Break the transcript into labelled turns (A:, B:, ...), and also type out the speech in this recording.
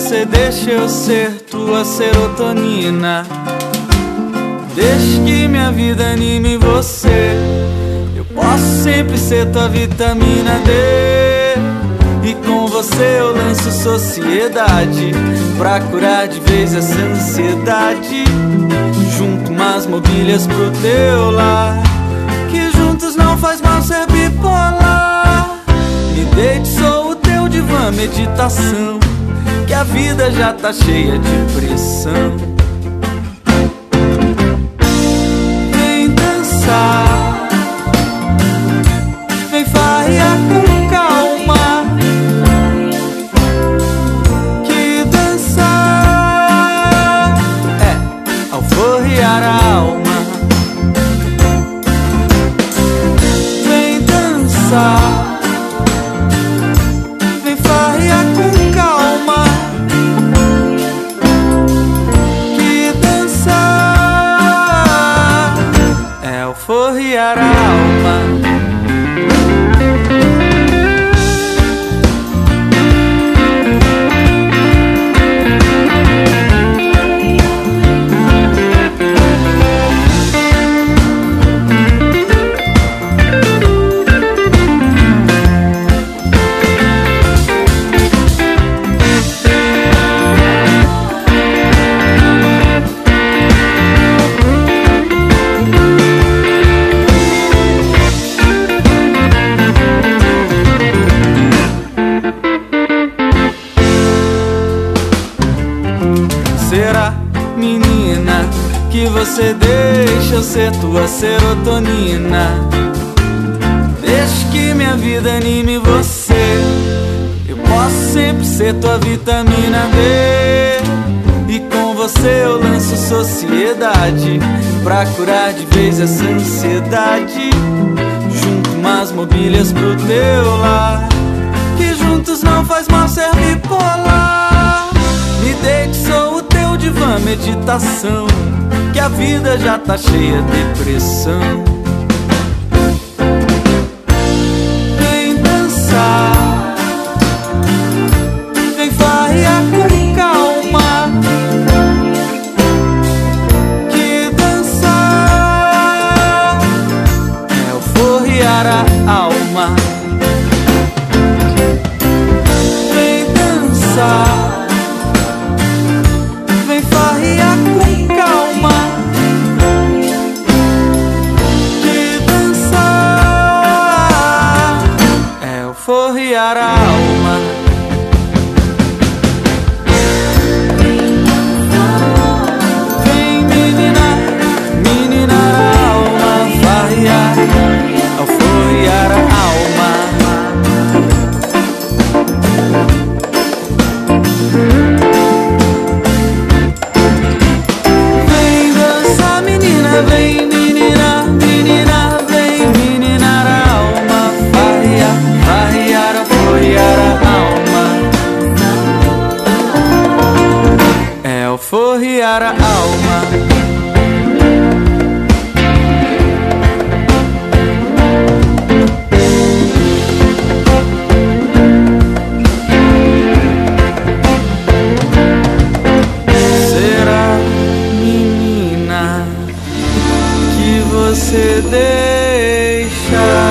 A: você deixa eu ser tua serotonina. Deixe que minha vida anime você. Eu posso sempre ser tua vitamina D. E com você eu lanço sociedade pra curar de vez essa ansiedade. Junto umas mobílias pro teu lar, que juntos não faz mal ser bipolar. Me deite, sou o teu divã, meditação, que a vida já tá cheia de pressão. Vem dançar, vem farrear com calma, que dançar é alforriar a alma. Vem dançar, vem farrear com calma, que dançar é alforriar a alma. Será, menina, que você deixa eu ser tua serotonina? Deixe que minha vida anime você. Eu posso sempre ser tua vitamina D. E com você eu lanço sociedade pra curar de vez essa ansiedade. Junto umas mobílias pro teu lar, que juntos não faz mal ser bipolar. Me deite, sou o teu divã, meditação, que a vida já tá cheia de pressão. Vem dançar, vem farrear com calma, que dançar é alforriar a alma. Vem dançar, vem farrear com calma, que dançar é alforriar a alma. Vem menina, meninar a alma, farrear, alforriar a alma. Vem menina, menina, vem meninar a alma, farrear, farrear, alforriar a alma. É alforriar a alma. Será, menina, que você deixa